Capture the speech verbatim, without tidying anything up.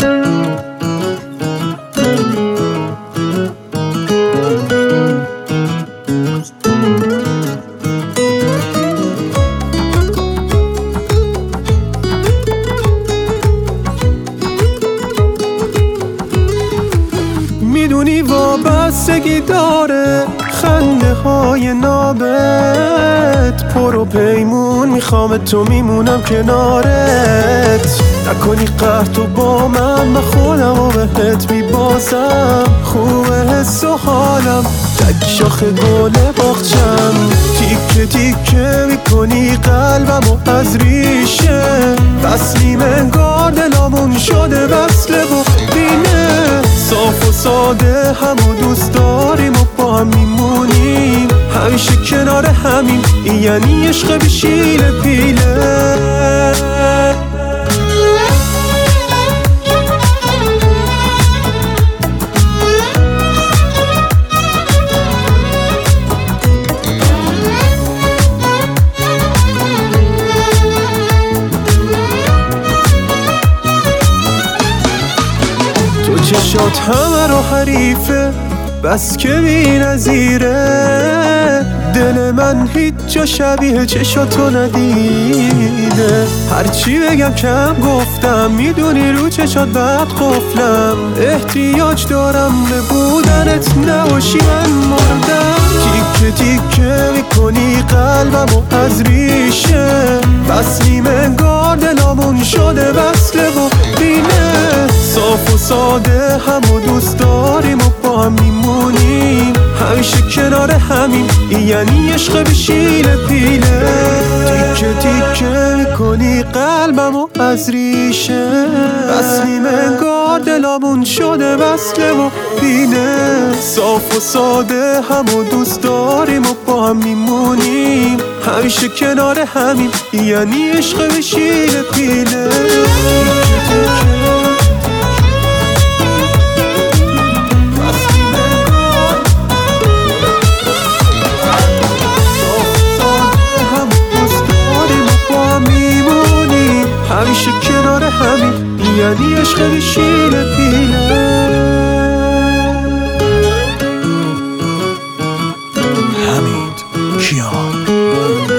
میدونی وابستگی داره خنده های نابت، پر و پیمون میخوام تو میمونم کنارت. نکنی قهر تو با من، من خودم و بهت میبازم. خوبه حس و حالم تک شاخ گل باغچم. تیکه تیکه میکنی قلبم و از ریشه، وصلیم انگار دلامون شده وصله و بینه. صاف و ساده همو دوست داریم و با هم میمونیم، همیشه کنار همین. این یعنی عشق بیشیل پیله. چشات همه رو حریفه، بس که بی نظیره. دل من هیچ جا شبیه چشاتو ندیده. هرچی بگم کم گفتم، میدونی رو چشات بد قفلم. احتیاج دارم به بودنت، نباشی من مردم. تیکه تیکه میکنی قلبم و از ریشه، وصلیم انگار دلامون شده وصله و بینه. صاف و ساده همو دوست داریم و با هم میمونیم، همیشه کنار همین. این یعنی عشق بیشیل پیله. تیکه تیکه میکنی قلبم و از ریشه، وصلیم انگار دلامون شده وصله و بینه. صاف و ساده همو دوست داریم و با هم میمونیم، همیشه کنار همین. یعنی عشق بیشیل پیله. همیشه کنار همین، یعنی عشق بیشیل پیله. حمید کیان